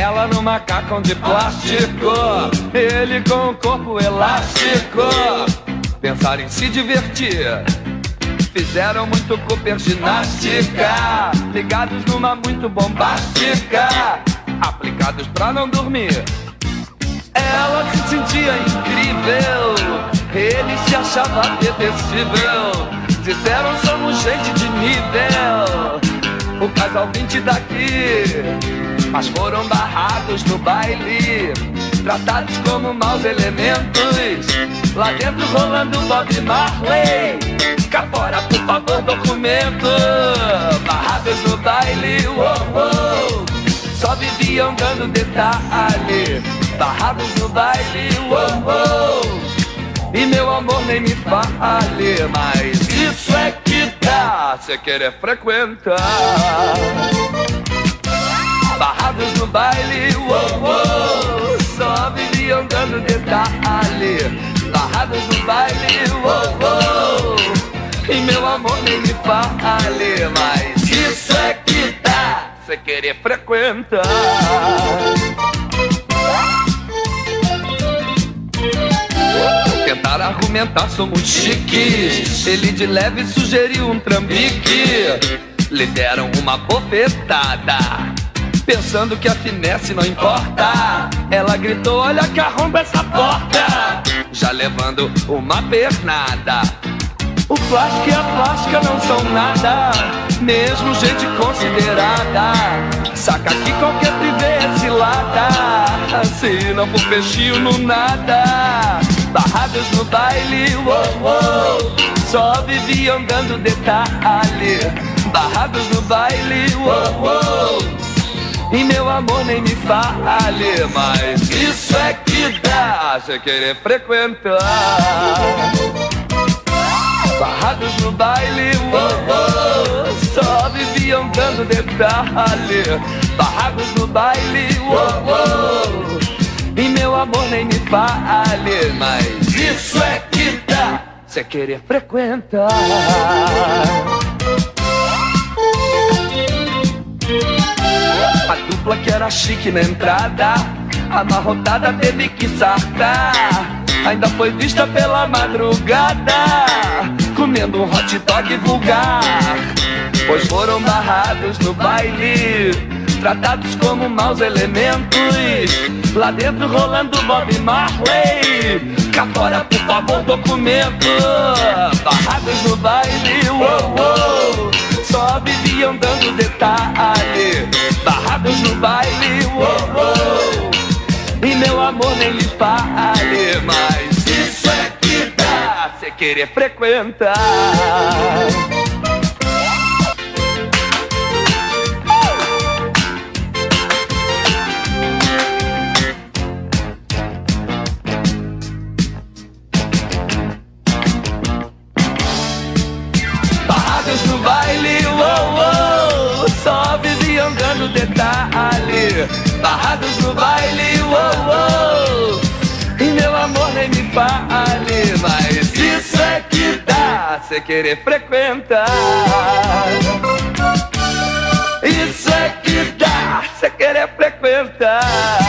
Ela no macacão de plástico, ele com o corpo elástico. Pensaram em se divertir, fizeram muito Cooper ginástica, ligados numa muito bombástica, aplicados pra não dormir. Ela se sentia incrível, ele se achava apetecível. Disseram somos gente de nível, o casal 20 daqui. Mas foram barrados no baile, tratados como maus elementos. Lá dentro rolando Bob Marley, cá fora por favor documento. Barrados no baile, uou, uou, só viviam dando detalhe. Barrados no baile, uou, uou, e meu amor nem me fale. Mas isso é que dá, cê querer frequentar. Barrados no baile, uou, uou, só viviam dando detalhe. Barrados no baile, uou, uou, e meu amor nem me fale. Mas isso é que dá, cê querer frequentar. Tentaram argumentar, somos chiques. Ele de leve sugeriu um trambique. Lhe deram uma bofetada, pensando que a finesse não importa. Ela gritou, olha que arromba essa porta, já levando uma pernada. O plástico e a plástica não são nada, mesmo gente considerada. Saca que qualquer privê é cilada, se não for peixinho no nada. Barrados no baile, uou, uou, só viviam dando detalhe. Barrados no baile, uou, uou, e meu amor nem me fale. Mas isso é que dá, cê querer frequentar. Barrados no baile, uou, uou, só viviam dando detalhe. Barrados no baile, uou, uou, e meu amor nem me fale. Mas isso é que dá, cê querer frequentar. A dupla que era chique na entrada, amarrotada teve que sartar. Ainda foi vista pela madrugada, comendo um hot dog vulgar. Pois foram barrados no baile, tratados como maus elementos. Lá dentro rolando Bob Marley, cá fora por favor documento. Barrados no baile, uou, uou, só viviam dando detalhe. Barrados no baile, uou, uou, e meu amor nem lhe fale. Mas isso é que dá, cê querer frequentar. Barrados no baile, uou, uou, só viviam dando detalhe. Barrados no baile, uou, uou, e meu amor nem me fale. Mas isso é que dá, cê querer frequentar. Isso é que dá, cê querer frequentar.